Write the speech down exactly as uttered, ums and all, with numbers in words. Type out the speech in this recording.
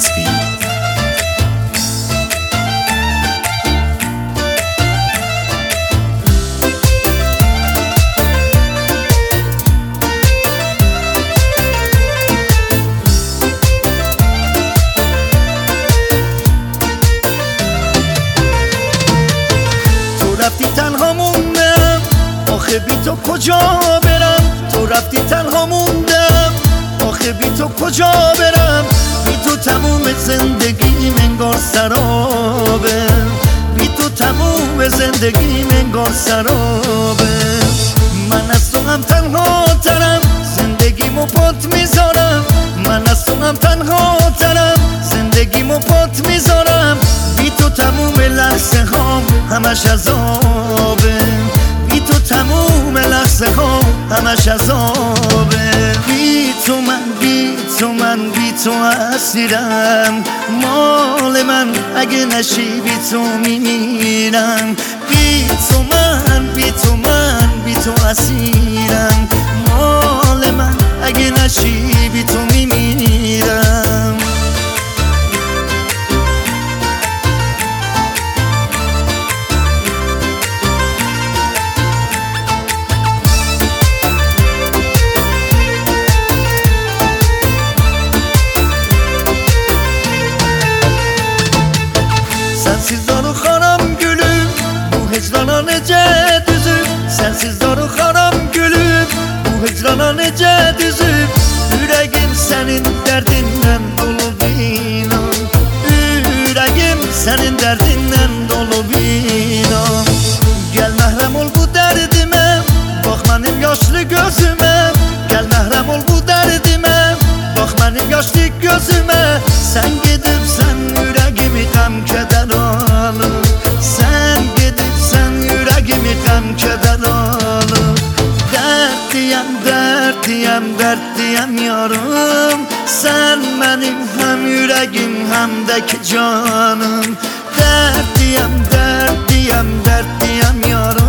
نسبی. تو رفتی تنها موندم، آخه بی تو کجا برم. تو رفتی تنها موندم، آخه بی تو کجا برم. بی تو تموم زندگیم انگار سرابه، بی تو تموم زندگیم انگار سرابه. من از تو هم تنها ترم، زندگیمو پات میذارم. من از تو هم تنها ترم، زندگیمو پات میذارم. بی تو تموم لحظه هام همش عذابه، بی تو تموم لحظه هام همش عذابه. بی تو من بی تو من بی تو اسیرم، مال من اگه نشی بی تو میمیرم. بی تو من بی تو من بی تو اسیرم، مال من اگه نشی بی تو میمیرم. Sensiz dolu xaram gülüm, bu hicrana necə düzüb. Sensiz dolu xaram gülüm, bu hicrana necə düzüb. Ürəgim sənin dərdindən dolub inan, ürəgim sənin dərdindən dolub inan. Gəl məhrəm ol bu dərdimə, bax mənim yaşlı gözümə. Gəl məhrəm ol bu dərdimə, bax mənim yaşlı gözümə. Sən gedibsən ürəgimi qəm kədər alıb, sən gedibsən ürəgimi qəm kədər alıb. Dərdliyəm, dərdliyəm, dərdliyəm yarım, sən mənim həm ürəgim, həm də ki canım. Dərdliyəm, dərdliyəm, dərdliyəm yarım.